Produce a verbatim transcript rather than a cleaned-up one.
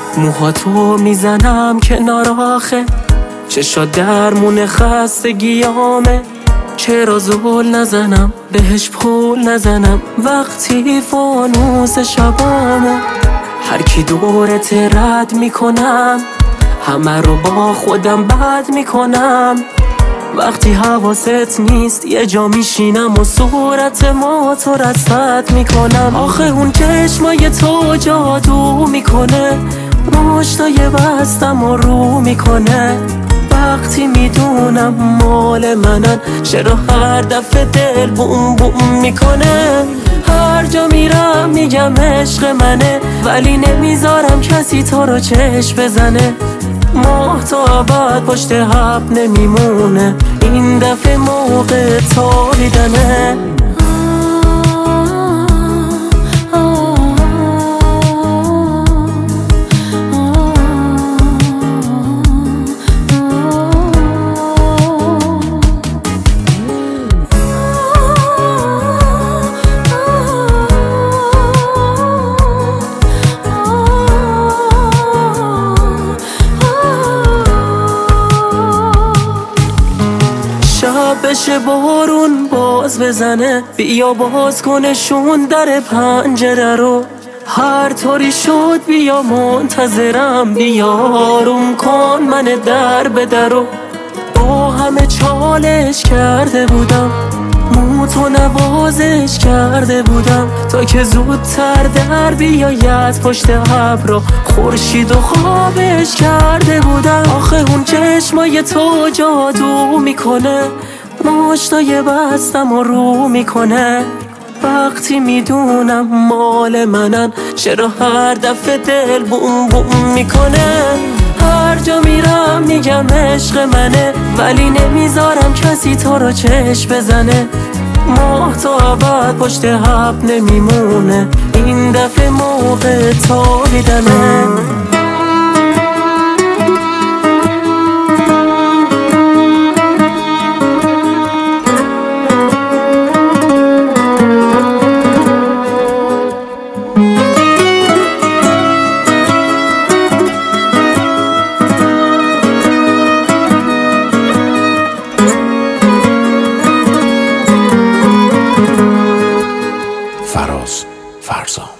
موهاتو میزنم کنار آخه، چشات درمون خستگیامه. چرا زول نزنم بهش پول نزنم وقتی فانوس شبامه. هر کی دورت رد میکنم، همه رو با خودم بد میکنم. وقتی حواست نیست یه جا میشینم و صورت ما تو رصد میکنم. آخه اون چشمای تو جادو میکنه، مشتای بستم و رو میکنه. وقتی میدونم مال منن، چرا هر دفعه دل بوم بوم میکنه. هر جا میرم میگم عشق منه، ولی نمیذارم کسی تو رو چشم بزنه. ماه تا ابد پشت حب نمیمونه، این دفعه موقع تابیدنه. بشه بارون باز بزنه، بیا باز کنشون در پنجره رو. هر طوری شد بیا منتظرم، بیا آروم کن من در به درو. با همه چالش کرده بودم، موتو نوازش کرده بودم، تا که زودتر در بیاید پشت ابرا. خورشید و خوابش کرده بودم. آخه اون چشمای تو جادو میکنه، مشتای بستم و رو میکنه. وقتی میدونم مال منن، چرا هر دفعه دل بوم بوم میکنه. هر جا میرم میگم عشق منه، ولی نمیذارم کسی تو رو چشم بزنه. ماه تا ابد پشت حب نمیمونه، این دفعه موقع تابیدنه. فراز فرزان.